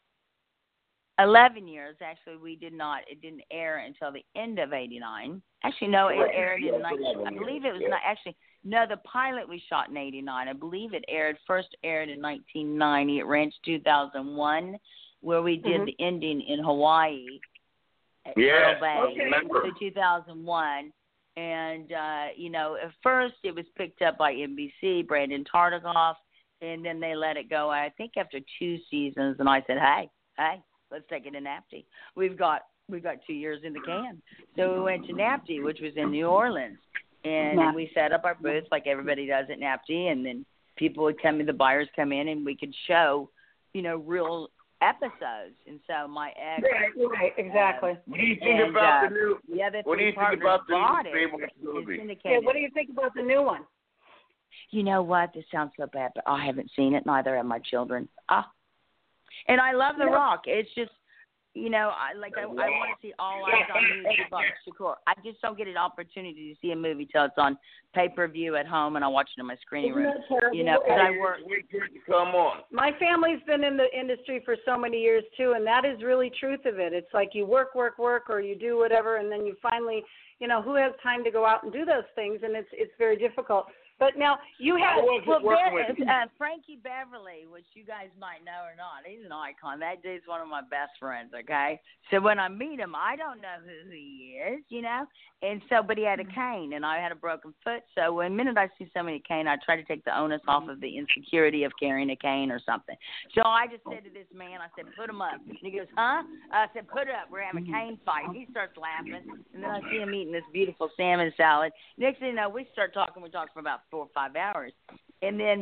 11 years, actually. It didn't air until the end of 89. Actually, no, it aired in 19, I believe it was not, actually, no, the pilot we shot in 89. I believe it first aired in 1990. It ran to 2001, where we did the ending in Hawaii at Turtle Bay. So 2001. And, at first it was picked up by NBC, Brandon Tartikoff, and then they let it go, I think, after 2 seasons. And I said, hey, let's take it to NAPTY. We've got 2 years in the can. So we went to NAPTY, which was in New Orleans, and we set up our booth like everybody does at NAPTY, and then people would come in, the buyers come in, and we could show, real episodes. And so my ex, right, exactly. What do you think about the new? What do you think about the new movie? Yeah, what do you think about the new one? You know what? This sounds so bad, but I haven't seen it. Neither have my children. And I love The Rock. It's just, I want to see All Eyes on You, Tupac Shakur. I just don't get an opportunity to see a movie till it's on pay-per-view at home, and I watch it in my screening room. Because I work. Come on. My family's been in the industry for so many years too, and that is really truth of it. It's like you work, or you do whatever, and then you finally, who has time to go out and do those things? And it's very difficult. But now you have Frankie Beverly, which you guys might know or not. He's an icon. That dude's one of my best friends, okay? So when I meet him, I don't know who he is, And so, but he had a cane, and I had a broken foot. So the minute I see somebody with a cane, I try to take the onus off of the insecurity of carrying a cane or something. So I just said to this man, I said, put him up. And he goes, huh? I said, put it up. We're having a cane fight. He starts laughing, and then I see him eating this beautiful salmon salad. Next thing you know, we start talking. We talk for about 4 or 5 hours, and then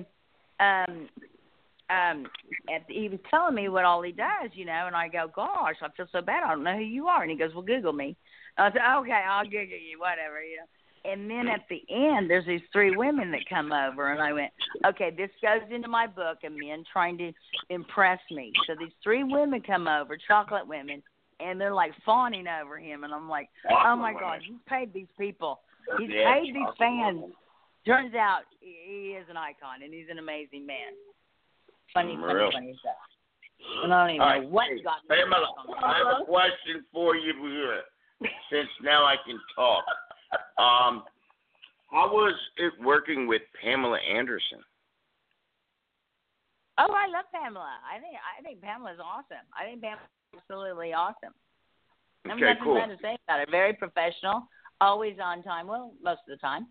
he was telling me what all he does, and I go, gosh, I feel so bad. I don't know who you are. And he goes, well, Google me. I said, okay, I'll Google you, whatever, And then at the end, there's these 3 women that come over, and I went, okay, this goes into my book of men trying to impress me. So these 3 women come over, chocolate women, and they're like fawning over him, and I'm like, oh my God, he's paid these people. He's paid these fans. Turns out he is an icon, and he's an amazing man. Funny stuff. And I don't even know what got me. Pamela, I have a question for you since now I can talk. How was it working with Pamela Anderson? Oh, I love Pamela. I think Pamela's awesome. I think Pamela's absolutely awesome. I've nothing bad to say about her. Very professional, always on time. Well, most of the time.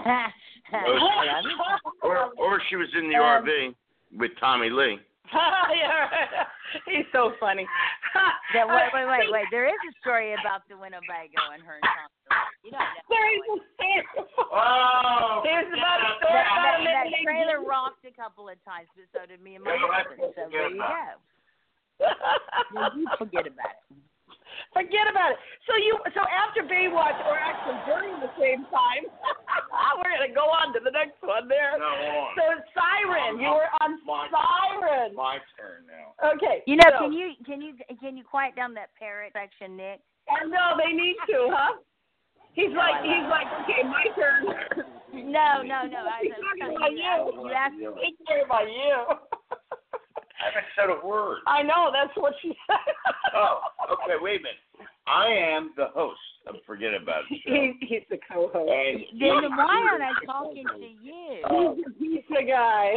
or she was in the RV with Tommy Lee. Yeah, he's so funny. Yeah, wait. There is a story about the Winnebago and her and Tommy. You don't know. There is a story. Oh, there's about a story about him. That trailer rocked a couple of times, but so did me and my husband. So there you go. You forget about it. Forget about it. So after Baywatch, or actually during the same time, we're gonna go on to the next one there. No, on. So Siren, you were on Siren. My turn now. Okay. You know, can you quiet down that parrot section, Nick? I know they need to, huh? He's like, okay, my turn. No. He's talking about you. You asked. He's talking about you. I haven't said a word. I know, that's what she said. Oh, okay, wait a minute. I am the host of Forget About It Show. He's the co-host. Then why aren't I talking to you? He's the guy.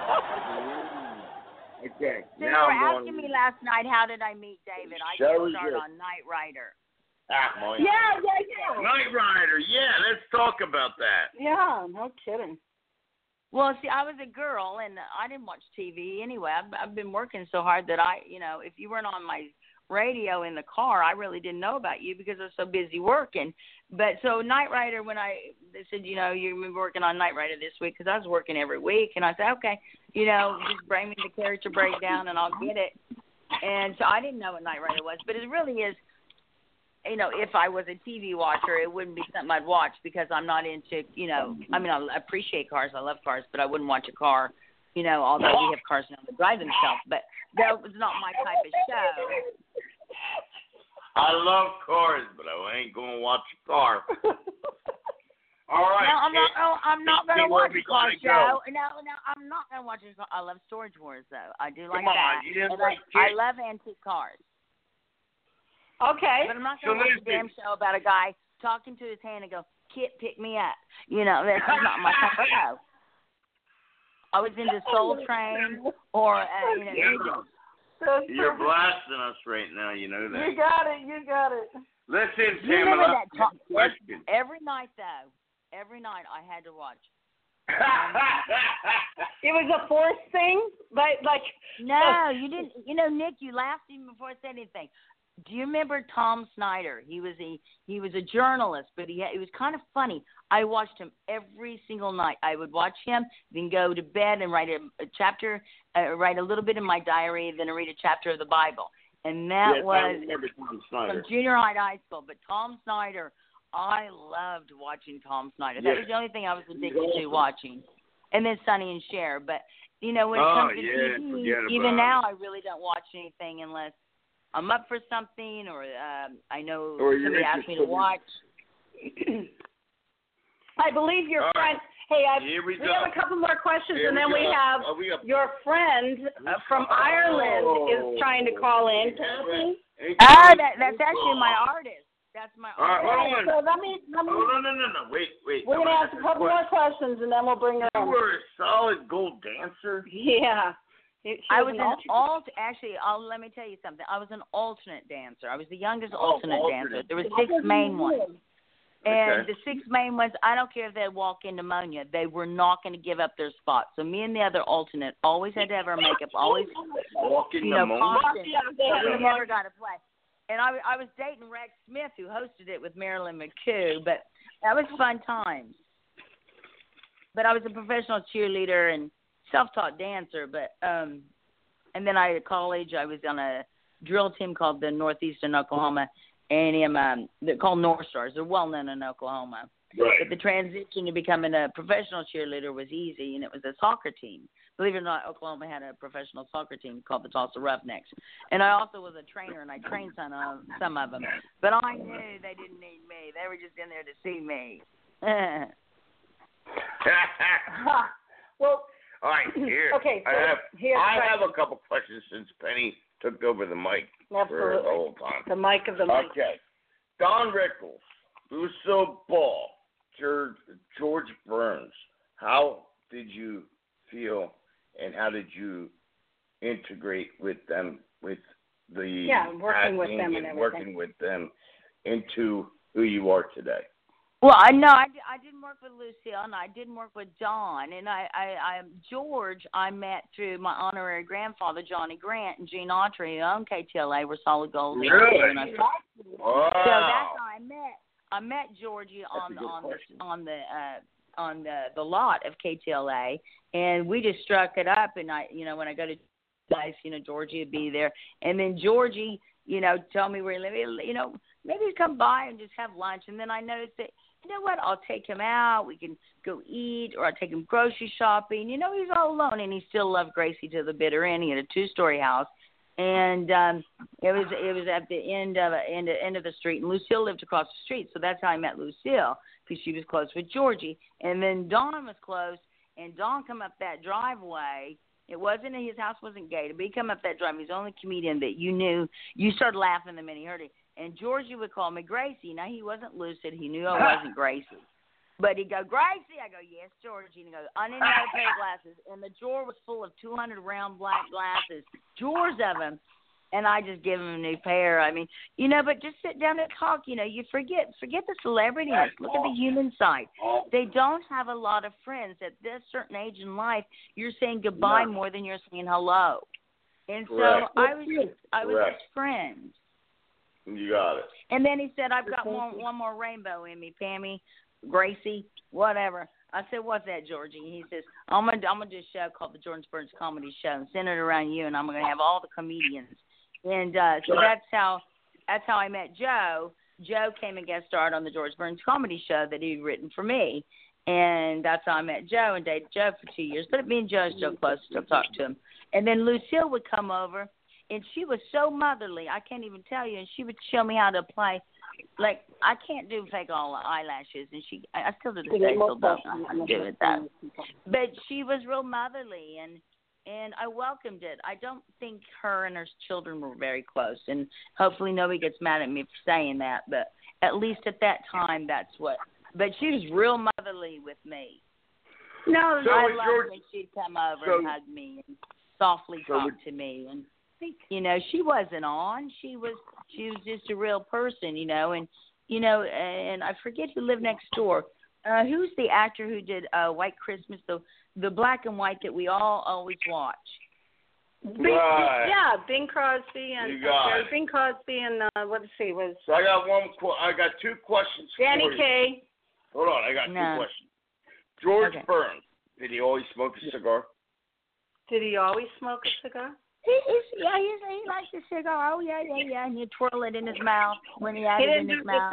Okay, So you now were I'm asking going me last night, how did I meet David? I Show did start you. on Knight Rider. Yeah. Knight Rider, yeah, let's talk about that. Yeah, no kidding. Well, see, I was a girl, and I didn't watch TV anyway. I've been working so hard that if you weren't on my radio in the car, I really didn't know about you because I was so busy working. But so Knight Rider, they said, you've been working on Knight Rider this week because I was working every week. And I said, okay, just bring me the character breakdown and I'll get it. And so I didn't know what Knight Rider was, but it really is, if I was a TV watcher, it wouldn't be something I'd watch because I'm not into, I appreciate cars. I love cars, but I wouldn't watch a car, although we have cars now that drive themselves. But that was not my type of show. I love cars, but I ain't going to watch a car. All right. No, I'm not going to watch a car show. Go. No, I'm not going to watch a car. I love Storage Wars, though. I do like Come on, that. you didn't And like I love antique cars. Okay. But I'm not going to watch a damn show about a guy talking to his hand and go, Kit, pick me up. That's not my type of show. I was into Soul Train or, You're blasting us right now, you know that. You got it. Listen, you remember Pamela, that question. Every night, though. Every night I had to watch. It was a forced thing? No, you didn't. Nick, you laughed even before I said anything. Do you remember Tom Snyder? He was a journalist, but he was kind of funny. I watched him every single night. I would watch him, then go to bed and write a chapter, write a little bit in my diary, then read a chapter of the Bible. And that was from junior high to high school. But Tom Snyder, I loved watching Tom Snyder. That was the only thing I was addicted to watching. And then Sonny and Cher. But, when it comes to TV, even now I really don't watch anything unless I'm up for something or I know somebody asked me to watch. I believe your friend. Hey, we have a couple more questions, and then we have your friend from Ireland is trying to call in. That's actually my artist. That's my artist. So let me. No. Wait. We're going to ask a couple more questions, and then we'll bring her in. You were a solid gold dancer? Yeah. I was let me tell you something. I was an alternate dancer. I was the youngest alternate dancer. There were 6 main ones. And the 6 main ones, I don't care if they walk in pneumonia, they were not going to give up their spot. So me and the other alternate always had to have our makeup, always, constant. We never got to play. And I was dating Rex Smith, who hosted it with Marilyn McCoo, but that was fun times. But I was a professional cheerleader and self-taught dancer, but and then at college I was on a drill team called the Northeastern Oklahoma A&M. They're called North Stars. They're well known in Oklahoma. Right. But the transition to becoming a professional cheerleader was easy, and it was a soccer team. Believe it or not, Oklahoma had a professional soccer team called the Tulsa Roughnecks. And I also was a trainer, and I trained some of them. But I knew they didn't need me. They were just in there to see me. Well, All right, here. Okay, so I have a couple questions since Penny took over the mic for the whole time. The mic of the mic. Okay. Don Rickles, Lucille Ball, George Burns. How did you feel, and how did you integrate with them, with the working with them and everything. working with them into who you are today? Well, I didn't work with Lucille, and I didn't work with Don, and George I met through my honorary grandfather, Johnny Grant, and Gene Autry, who owned KTLA, were Solid Gold. Really? Wow. So that's how I met. I met Georgie on the lot of KTLA, and we just struck it up. And when I go to life, Georgie would be there, and then Georgie, tell me where he lives, maybe come by and just have lunch. And then I noticed that, you know what, I'll take him out. We can go eat, or I'll take him grocery shopping. He's all alone, and he still loved Gracie to the bitter end. He had a 2-story house, and it was at the end of the street. And Lucille lived across the street, so that's how I met Lucille, because she was close with Georgie. And then Don was close, and Don come up that driveway. His house wasn't gated, but he come up that driveway. He's the only comedian that you knew. You started laughing the minute you heard it. And Georgie would call me Gracie. Now, he wasn't lucid. He knew I wasn't Gracie. But he'd go, Gracie. I go, yes, Georgie. And he goes, I need another pair of glasses. And the drawer was full of 200 round black glasses, drawers of them. And I just give him a new pair. I mean, but just sit down and talk. You forget the celebrities. Look at the human side. They don't have a lot of friends. At this certain age in life, you're saying goodbye more than you're saying hello. And so I was his friend. You got it. And then he said, I've got one more rainbow in me, Pammy, Gracie, whatever. I said, what's that, Georgie? And he says, I'm gonna do a show called the George Burns Comedy Show and center it around you, and I'm gonna have all the comedians. And so that's how I met Joe. Joe came and guest starred on the George Burns Comedy Show that he'd written for me. And that's how I met Joe and dated Joe for 2 years. But me and Joe are still close, still talk to him. And then Lucille would come over, and she was so motherly, I can't even tell you. And she would show me how to apply. Like, I can't do fake all eyelashes, and I still do the day, still don't do it that. But she was real motherly, and I welcomed it. I don't think her and her children were very close, and hopefully nobody gets mad at me for saying that, but at least at that time, that's what. But she was real motherly with me. No, I loved when she'd come over and hug me and softly talk to me, and she wasn't on. She was just a real person, and and I forget who lived next door. Who's the actor who did White Christmas, the black and white that we all always watch? Bing Crosby and Bing Crosby and let's see, was. So I got 2 questions. Danny for you. Kaye. Hold on, I got 2 questions. George Burns, did he always smoke a cigar? Did he always smoke a cigar? He likes a cigar. Oh yeah. And he'd twirl it in his mouth when he had it in his mouth.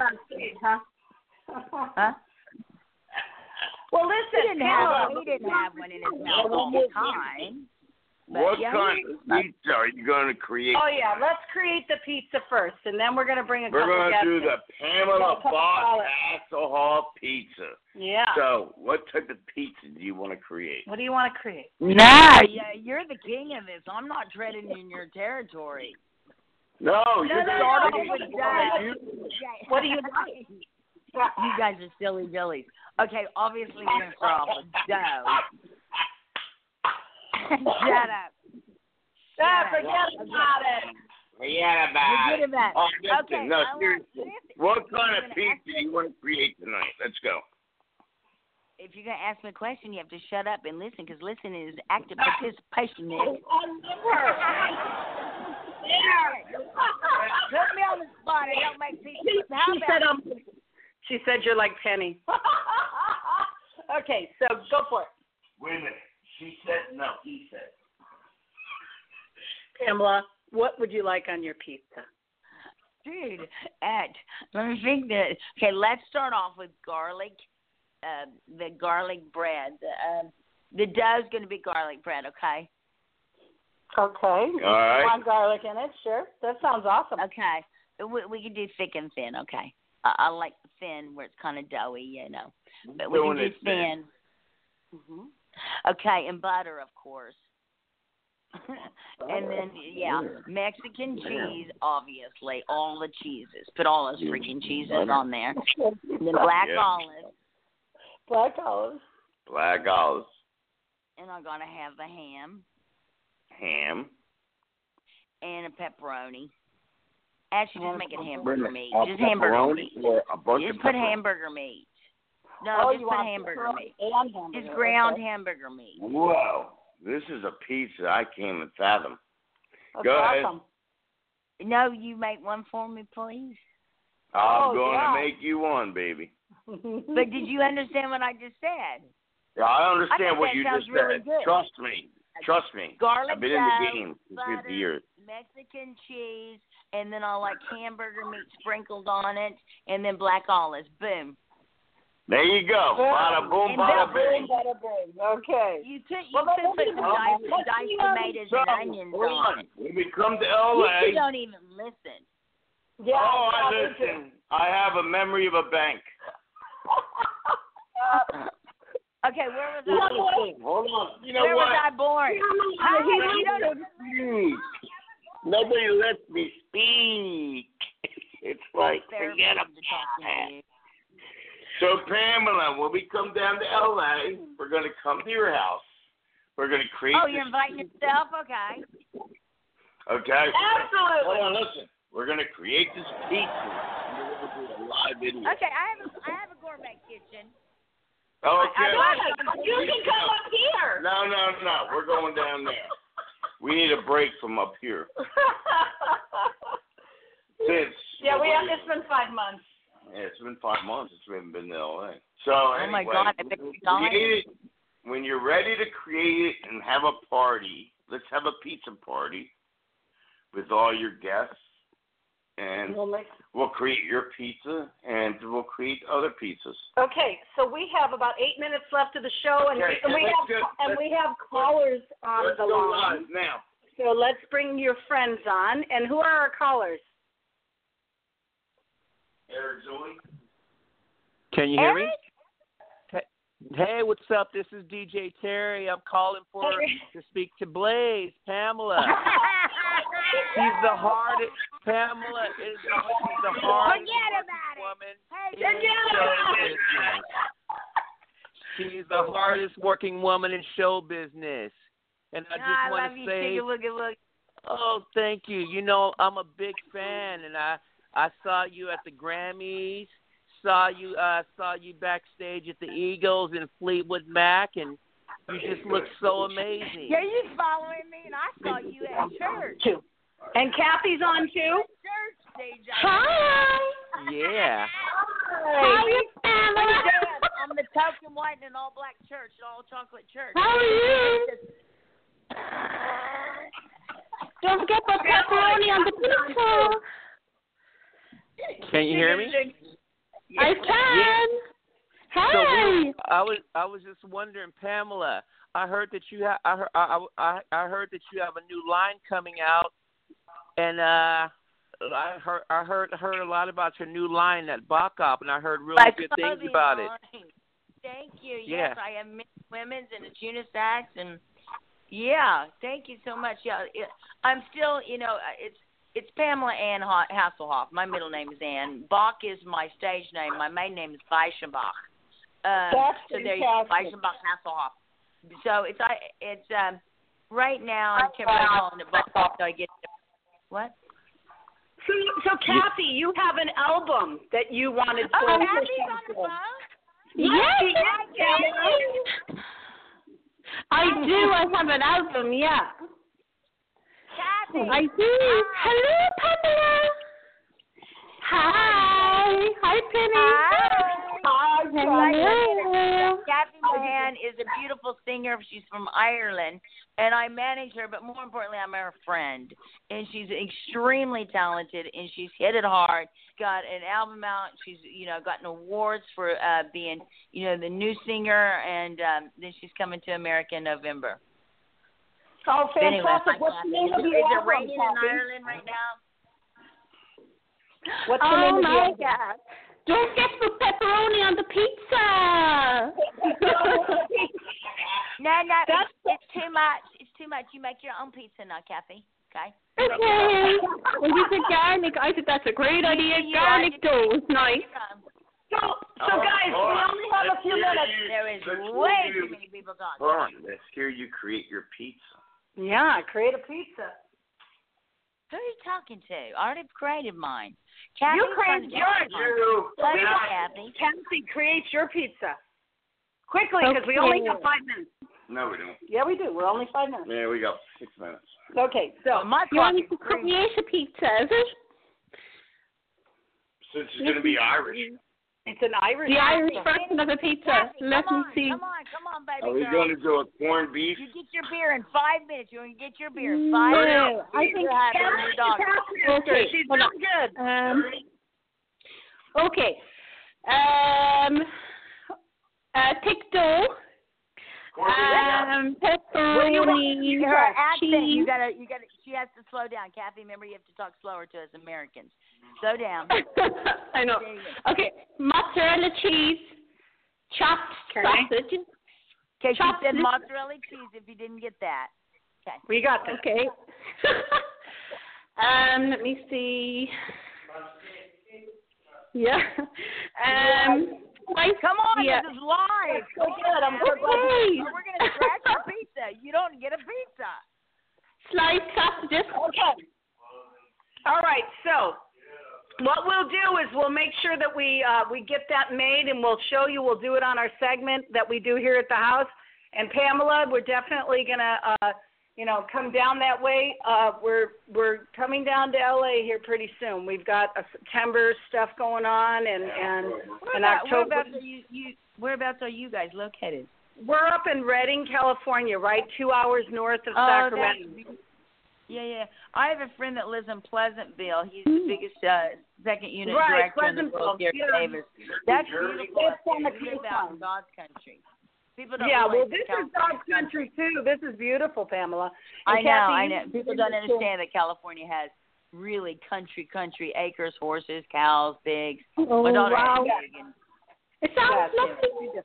Huh? Well, listen, he didn't have one in his mouth all the time. What kind of pizza are you going to create? Oh, yeah, let's create the pizza first, and then we're going to bring a couple We're going guests to do in. the Pamela Bosch Hasselhoff pizza. Yeah. So, what type of pizza do you want to create? What do you want to create? No, you're the king of this. I'm not treading in your territory. No, you're starting with What do you like? You guys are silly billies. Okay, obviously we're going to start off with dough. Shut up. Forget about it. Forget about it. Oh, okay. No, seriously. What kind of pizza do you want to create tonight? Let's go. If you're going to ask me a question, you have to shut up and listen, because listening is active participation, Nick. Put me on the spot. I don't make pizza. She said you're like Penny. Okay, so go for it. Wait a minute. She said no. He said. Pamela, what would you like on your pizza? Dude, let me think that. Okay, let's start off with garlic. The garlic bread. The dough's going to be garlic bread, okay? Okay. All right. Want garlic in it, sure. That sounds awesome. Okay. We can do thick and thin, okay? I like the thin where it's kind of doughy, But we can do thin. Okay, and butter, of course. And then, Mexican cheese, obviously. All the cheeses. Put all those freaking cheeses on there. And then black olives. Black olives. Black olives. And I'm going to have the ham. Ham. And a pepperoni. Actually, just make it hamburger meat. Just pepperoni hamburger meat. Or a bunch just of put pepperoni? hamburger meat. No, just put hamburger meat. Just ground hamburger meat. Whoa. This is a pizza I can't even fathom. That's Go awesome. ahead. No, you make one for me, please. I'm going to make you one, baby. But did you understand what I just said? Yeah, I understand what you just really said. good. Trust me. Trust me. Garlic I've been in the game for butter, 50 years. Mexican cheese, and then I'll like hamburger meat sprinkled on it, and then black olives. Boom. There you go. Bada boom, bada bing. Bada bing. Okay. You could put some diced tomatoes and onions on it. When we come to LA. You don't even listen. Yeah. Oh, I listen. I have a memory of a bank. Okay, where was I born? Hold on. You know where what? was I born? Nobody lets me speak. It's like, forget about it. So, Pamela, when we come down to L.A., we're going to come to your house. We're going to create you're inviting yourself? Okay. Okay? Absolutely. Hold on, listen. We're going to create this pizza. We're going to do a live video. Okay, I have a gourmet kitchen. Okay. You can come up here. No. We're going down there. We need a break from up here. It's been 5 months. Yeah, it's been 5 months since we haven't been to L.A. So, oh my God, I bet you're dying. When you're ready to create it and have a party, let's have a pizza party with all your guests, and we'll create your pizza, and we'll create other pizzas. Okay, so we have about 8 minutes left of the show, and we have callers on the line. Live now. So let's bring your friends on. And who are our callers? Eric Zoe. Can you hear me? Hey, what's up? This is DJ Terry. I'm calling to speak to Blaze, Pamela. She's the hardest. Pamela is the hardest woman. She's the hardest working woman in show business. And I just want to say, oh, thank you. You know, I'm a big fan, and I saw you at the Grammys. Saw you backstage at the Eagles in Fleetwood Mac, and you just look so amazing. Yeah, you following me, and I saw you at church. And Kathy's on too. Church stage. Hi. Yeah. Hi, Pamela. I'm the token white and all black church, all chocolate church. How are you? Don't forget the pepperoni on the pizza. Can you hear me? I can. Hi. So I was just wondering, Pamela. I heard that you have I heard that you have a new line coming out, and I heard a lot about your new line at Bacop, and I heard really good things about it. Thank you. Yeah. Yes, I have women's and it's unisex, and yeah, thank you so much. Yeah, I'm still, it's Pamela Ann Hasselhoff. My middle name is Ann. Bach is my stage name. My maiden name is Weissenbach. So there you go, Weissenbach Hasselhoff. So it's right now I'm calling it Bach. So I get what? So Kathy, you have an album that you wanted to. Oh, Kathy's on the phone. Yes, I do. I have an album. Yeah. Kathy. I do. Hello, Pamela. Hi. Hi, Penny. Hi. Hello. Kathy Mohan is a beautiful singer. She's from Ireland, and I manage her, but more importantly, I'm her friend. And she's extremely talented, and she's hit it hard. Got an album out. She's, gotten awards for being, the new singer, and then she's coming to America in November. Oh, fantastic. Anyway, what's the name of your album? Is it album, raining in Kathy? Ireland right now? What's the name of your album? God. Don't get the pepperoni on the pizza. No, it's too much. It's too much. You make your own pizza now, Kathy. Okay? Okay. Well, you said garlic. I think that's a great idea. Garlic dough is nice. So guys, we only have a few minutes. There is way too many people talking. Let's hear you create your pizza. Yeah, create a pizza. Who are you talking to? I already created mine. Kathy, You created yours. Kathy. Kathy, create your pizza. Quickly, because we only have 5 minutes. No, we don't. Yeah, we do. We're only 5 minutes. Yeah, we got 6 minutes. Okay, so my you want to create a pizza, is it? Since it's going to be Irish. It's an Irish The pizza. Irish version of a pizza. Kathy, Let me see. Come on, baby Are we girl. going to do a corned beef? You get your beer in 5 minutes. You're going to get your beer in 5 minutes. I think your dog. Okay, She's hold real good. Okay. Thick dough. Pepperoni, Her accent, cheese. you gotta. She has to slow down, Kathy. Remember, you have to talk slower to us Americans. Slow down. I know. Okay, mozzarella cheese, chopped sausage. Okay, she said mozzarella cheese. If you didn't get that, okay. We got this. Okay. Let me see. Yeah. Come on, yeah. this is live. So good. I'm so glad. We're gonna scratch your pizza. You don't get a pizza. Sliced sausages. Okay. All right. So what we'll do is we'll make sure that we get that made, and we'll show you. We'll do it on our segment that we do here at the house. And Pamela, we're definitely gonna come down that way. We're coming down to LA here pretty soon. We've got a September stuff going on, and October. Whereabouts are you guys located? We're up in Redding, California, right 2 hours north of Sacramento. Yeah. I have a friend that lives in Pleasantville. He's the biggest second unit director in the world here at Davis. That's beautiful. It's on the out in God's country. People don't this is God's country too. This is beautiful, Pamela. And I know. People don't understand that California has really country acres, horses, cows, pigs. Oh, wow. It sounds lovely.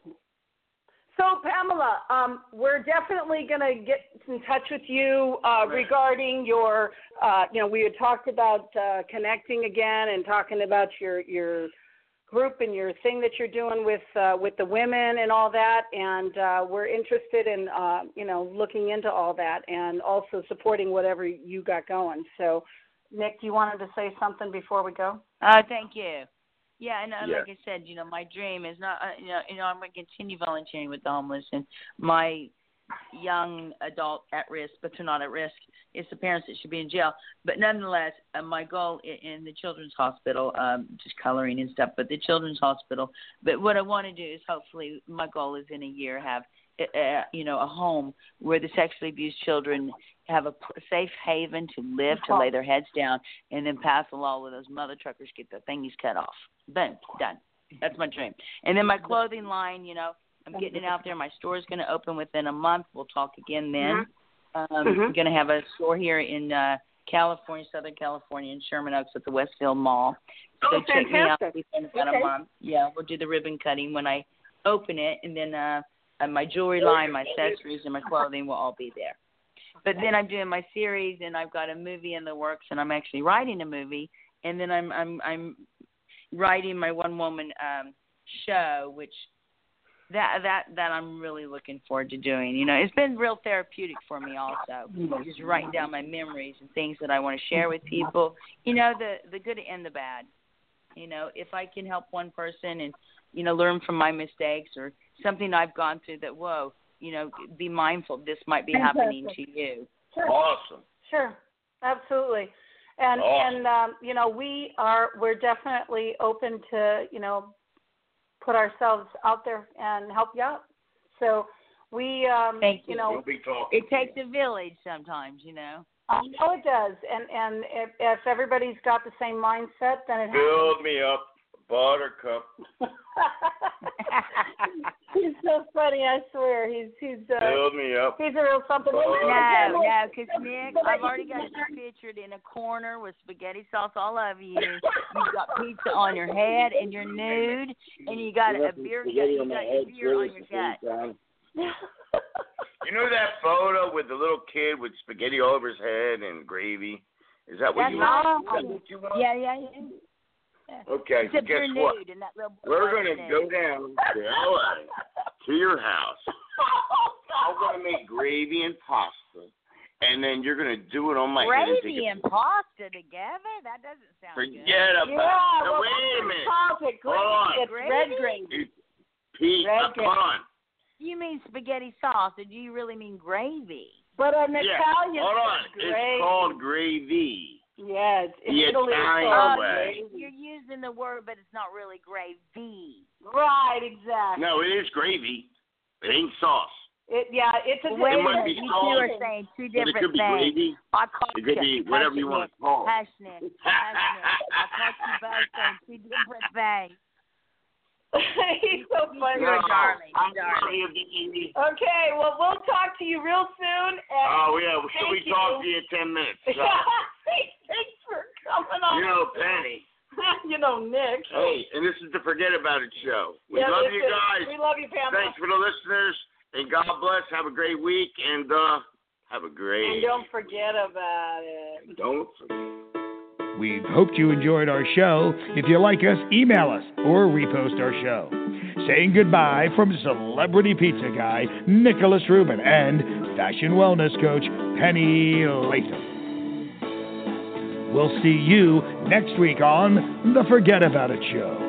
So, Pamela, we're definitely going to get in touch with you regarding your, we had talked about connecting again and talking about your group and your thing that you're doing with the women and all that, and we're interested in looking into all that and also supporting whatever you got going. So, Nick, you wanted to say something before we go? Thank you. Yeah, and like I said, my dream is not, I'm going to continue volunteering with the homeless, and my young adult at risk, but they're not at risk, is the parents that should be in jail. But nonetheless, my goal in the Children's Hospital, just coloring and stuff, but the Children's Hospital. But what I want to do is hopefully my goal is in a year have, a home where the sexually abused children have a safe haven to live, to lay their heads down, and then pass a law where those mother truckers get their thingies cut off. Boom, done. That's my dream. And then my clothing line, I'm getting it out there. My store is going to open within a month. We'll talk again then. I'm going to have a store here in California, Southern California, in Sherman Oaks at the Westfield Mall. So check me out within about a month. Yeah, we'll do the ribbon cutting when I open it, and then my jewelry line, my accessories, and my clothing will all be there. But then I'm doing my series, and I've got a movie in the works, and I'm actually writing a movie, and then I'm writing my one-woman show, which that I'm really looking forward to doing. It's been real therapeutic for me also, just writing down my memories and things that I want to share with people. The good and the bad. If I can help one person and learn from my mistakes or something I've gone through that, whoa, be mindful this might be happening to you. Sure. Awesome. Sure. Absolutely. And we're definitely open to, put ourselves out there and help you out. So we Thank you. We'll be talking. It takes a village sometimes, I know it does. And if everybody's got the same mindset, then it Build me up, Buttercup. He's so funny, I swear. He's Build me up. He's a real something. No, because Nick, I've already got you pictured in a corner with spaghetti sauce all over you. You've got pizza on your head, and you're nude, and you got a beer. You got your beer on your gut. You know that photo with the little kid with spaghetti all over his head and gravy? Is that what you want? Is that what you want? Yeah. Okay, so guess what? We're going to go down to LA to your house. I'm going to make gravy and pasta, and then you're going to do it on my head. Gravy and pasta together? That doesn't sound good. Forget about it. Well, Wait a minute. Hold on. It's red gravy. Pete, come on. You mean spaghetti sauce, or do you really mean gravy? But an Italian hold on. Gravy. It's called gravy. Yes, the Italy Italian way. You're using the word, but it's not really gravy. Right, exactly. No, it is gravy. It ain't sauce. It's a it might be you sauce. two are saying two different it could be things. gravy. It could be whatever you want to call it. Passionate. I caught you both saying two different things. He's so funny. You're a darling. Okay, well, we'll talk to you real soon. And we talk to you in 10 minutes. So. Thanks for coming on. You know, Penny. You know, Nick. Hey, and this is the Forget About It show. We love you guys. We love you, Pamela. Thanks for the listeners, and God bless. Have a great week, and have a great... And don't forget about it. Don't forget. We've hoped you enjoyed our show. If you like us, email us or repost our show. Saying goodbye from Celebrity Pizza Guy Nicholas Rubin and Fashion Wellness Coach Penny Latham. We'll see you next week on The Forget About It Show.